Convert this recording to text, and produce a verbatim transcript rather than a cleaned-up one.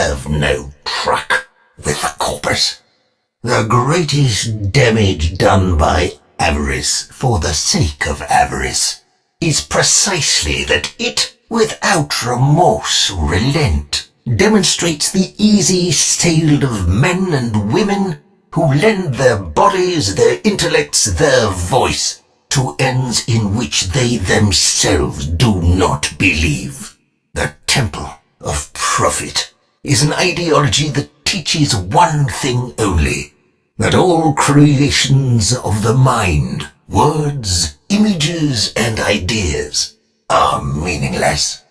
have no truck with the corpus. The greatest damage done by avarice for the sake of avarice is precisely that it, without remorse or relent, demonstrates the easy sale of men and women who lend their bodies, their intellects, their voice to ends in which they themselves do not believe. The temple of profit is an ideology that teaches one thing only, that all creations of the mind, words, images, and ideas are meaningless.